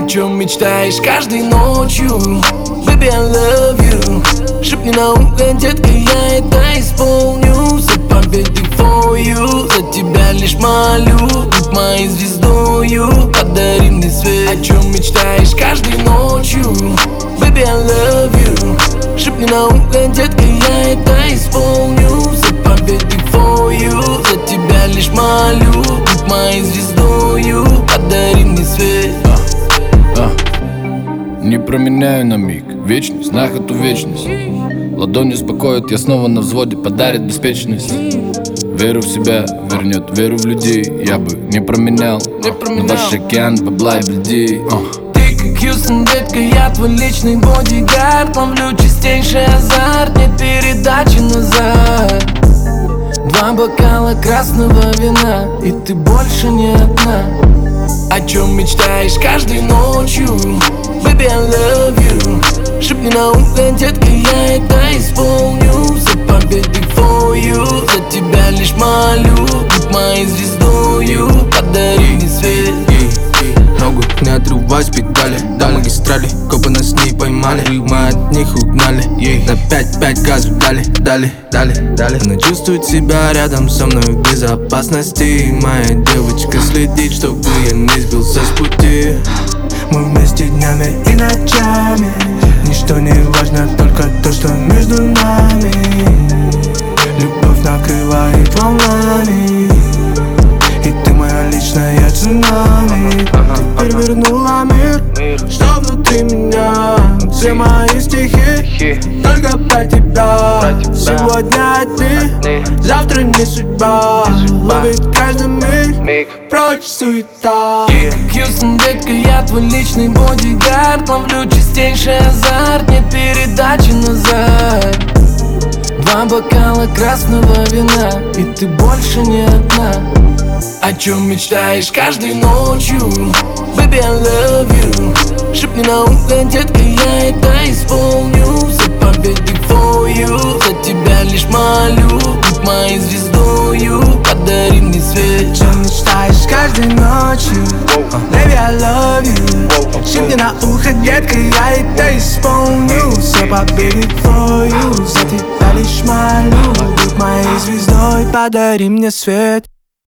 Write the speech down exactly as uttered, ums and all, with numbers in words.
чем мечтаешь каждой ночью? Baby, I love you. Шепни на ухо, детка, я это исполню. За победы for you, за тебя лишь молю. Будь моей звездою, подари мне свет. О чем мечтаешь каждой ночью? Baby, I love you. Шепни на ухо, детка, я это исполню. За победы for you, за тебя лишь молю. Будь моей звездою, подари мне свет. а, а. Не променяю на миг вечность на эту вечность. Ладонь успокоит, я снова на взводе, подарит беспечность. Веру в себя вернет, веру в людей. Я бы не променял, не променял. На ваш океан бабла и людей. Ты как Хьюстон, детка, я твой личный бодигард. Ловлю чистейший азарт, нет передачи назад. Два бокала красного вина, и ты больше не одна. О чем мечтаешь каждой ночью? Baby, I love you. Шепни на ухо, детка, я это исполню. За победы for you, за тебя лишь молю. Будь моей звездою, подари мне свет. Ногу не отрывай с педали, до магистрали, копы нас не поймали. Мы от них угнали, на пять-пять газу дали, дали, дали, дали. Она чувствует себя рядом со мной в безопасности. Моя девочка следит, чтобы я не сбился с пути. Мы вместе днями и ночами. Ничто не важно, только то, что между нами. Любовь накрывает волнами, и ты моя личная цунами. Ты перевернула мир, что внутри меня. Все мои стихи только про тебя. Сегодня ты, завтра не судьба. Ловит каждый миг, прочь суета. Хьюстон, детка, я твой личный бодигард. Ловлю чистейший азарт, нет передачи назад. Два бокала красного вина, и ты больше не одна. О чем мечтаешь каждой ночью? Baby, I love you. Шепни на ухо, детка, я это исполню. За победы for you, за тебя лишь молю. Будь моей звездою, подари мне свет. О чем мечтаешь каждой ночью? Baby, I love you. Шепни на ухо, детка, я это исполню. За победы for you, за тебя лишь молю. Будь моей звездой, подари мне свет.